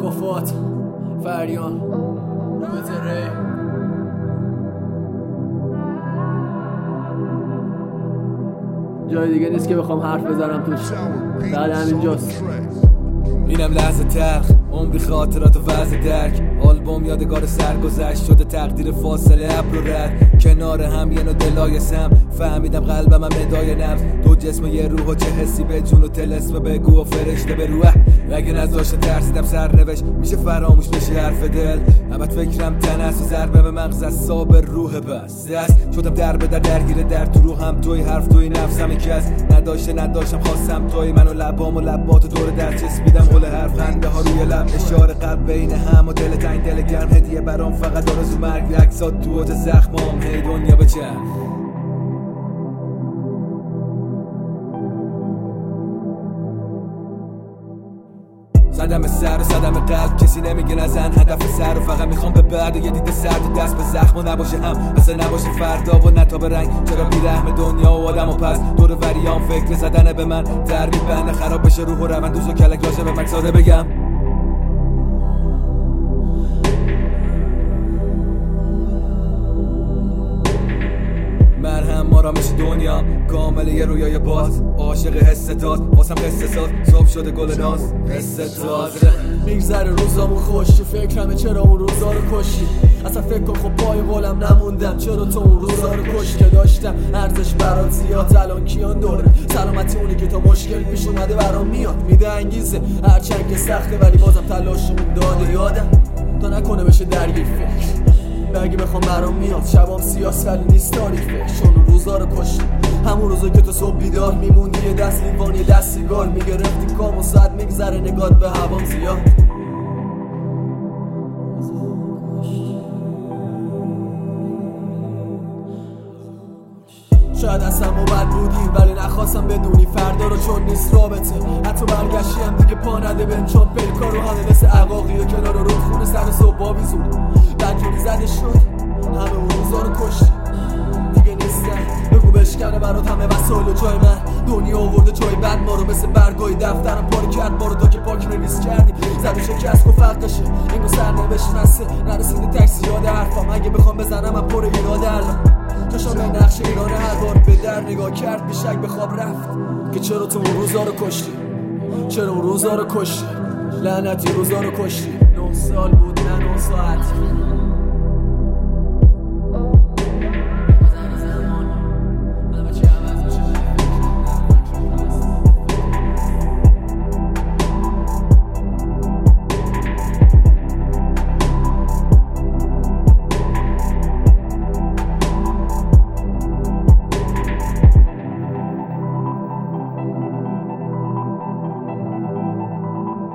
مکافات فریان روزره جای دیگه نیست که بخوام حرف بزنم توش، بعد همینجاست. اینم لحظه تلخ، عمری خاطرات و وضع درک، آلبوم یادگار سرگذشت شده، تقدیر فاصله ابر و رد، کنار هم یه نوع دلایسم، فهمیدم قلبم هم ندای نبض، دو جسم یه روح و چه حسی به جون و تلسم بگو و فرشته به روح. اگه نذاشته ترسیدم سرنوشت میشه فراموش بشه حرف دل، ابد فکرم تنس و ضربه به مغز از ساب روح بس دست شدم در به درگیر در تو روحم توی حرف توی نفسم کس نداشتم خواستم توی منو لبام و لباتو دور دست چسبیدم قول حرف خنده ها روی لب اشاره قلب بین هم و دل تنگ دل گرم هدیه برام فقط آرزو مرگ عکسات تو اوج زخمام هی دنیا بچرخ. زدم سر و زدم قلب کسی نمیگه نزن هدف سر و فقط میخوام به بعد یه دید سرد و دست به زخم و نباشه هم اصلا نباشه فردا و نتابه رنگ چرا بیرحم دنیا و آدم و پس دور وریام فکر زدن به من تربیت بنده خراب بشه روح و روند دوز و کلک راشه به مکساده بگم مرهم آرامش دنیا کامل یه رویای باز عاشق حستات واسم قصه ساز صبح شده گل ناز قصه تازه میگذره روزامون خوش تو فکرمه چرا اون روزا رو کشی اصلا فکر کن خب پای قولم نموندم چرا تو اون روزا رو کش که داشتم ارزش برات زیاد الان کیان دوره سلامتی اونی که تا مشکل پیش اومده برام میاد میده انگیزه هرچند که سخته ولی بازم تلاشمون داده یادم تا نکنه بشه درگیر فکر اگه بخوام برام میاد شبام سیاس ولی نیست تاریخه چون روزا رو کشتی همون روزا که تو صبح بیدار میموندی یه دست لیوان یه دست سیگار میگرفتی کام و ساعت میگذره نگات به هوام زیاد شاید اصلا ما بد بودیم ولی نخواستم بدونی فردا رو چون نیست رابطه حتی برگشتی هم دیگه پا نده بهم چون پلکا رو همه مثل عقاقی و کنار رو خونه سر صبح بابیزون بدجوری زده شد همه اون روزا رو کشتی دیگه نیستن بگو بشکنه برات همه وسایل و جای من دنیا آورده جای بد ما رو مثل برگای دفترم پاره کرد ما رو تا که پاک ریلیز کردیم زد و شکست و فرقشه اینو سرنوشت نسه نرسیده تکسی یاد حرفام اگه بخوام بزنم من پر ایراده الان چشم به نقش ایرانه هر بار به در نگاه کرد به شک به خواب رفت که چرا تو اون روزا رو کشتی چرا اون روزا رو کشتی لعنتی روزا رو کشتی 9 سال بود نه 9 ساعت